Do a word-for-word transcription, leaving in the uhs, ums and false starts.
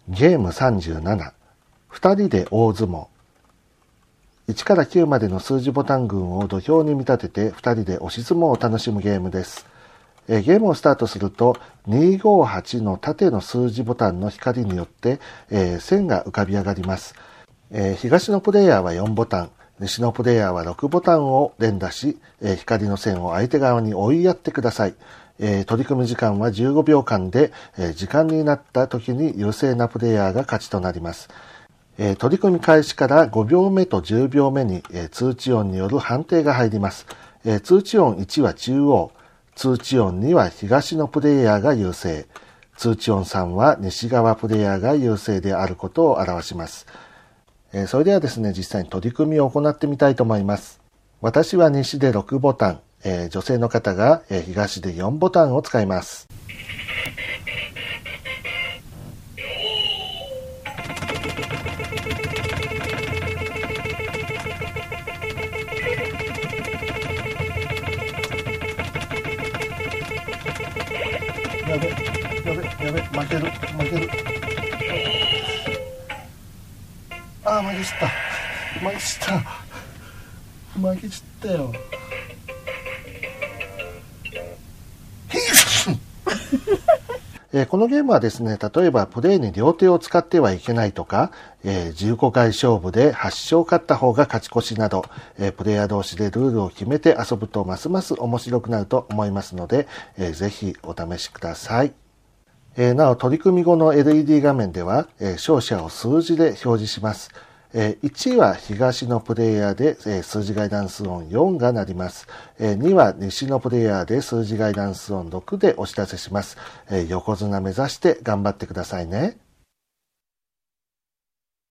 ゲームさんじゅうなな、ふたりで大相撲。いちからきゅうまでの数字ボタン群を土俵に見立ててふたりで押し相撲を楽しむゲームです。えー、ゲームをスタートするとにひゃくごじゅうはちの縦の数字ボタンの光によって、えー、線が浮かび上がります。えー、東のプレイヤーはよんボタン、西のプレイヤーはろくボタンを連打し、えー、光の線を相手側に追いやってください。えー、取り組み時間はじゅうごびょうかんで、えー、時間になった時に優勢なプレイヤーが勝ちとなります。えー、取り組み開始からごびょうめとじゅうびょうめに、えー、通知音による判定が入ります。えー、通知音いちは中央、通知音には東のプレイヤーが優勢、通知音さんは西側プレイヤーが優勢であることを表します。えー、それではですね、実際に取り組みを行ってみたいと思います。私は西でろくボタン、えー、女性の方が、えー、東でよんボタンを使います。やべ、やべ、やべ、負ける、負ける。ああ、負けちった。負けちった。負けちったよ。えー、このゲームはですね、例えばプレイに両手を使ってはいけないとか、えー、じゅうごかい勝負ではち勝勝った方が勝ち越しなど、えー、プレイヤー同士でルールを決めて遊ぶとますます面白くなると思いますので、えー、ぜひお試しください。えー、なお取り組み後の エルイーディー 画面では、えー、勝者を数字で表示します。えー、いちは東のプレイヤーで、えー、数字ガイダンス音よんが鳴ります。えー、には西のプレイヤーで数字ガイダンス音ろくでお知らせします。えー、横綱目指して頑張ってくださいね。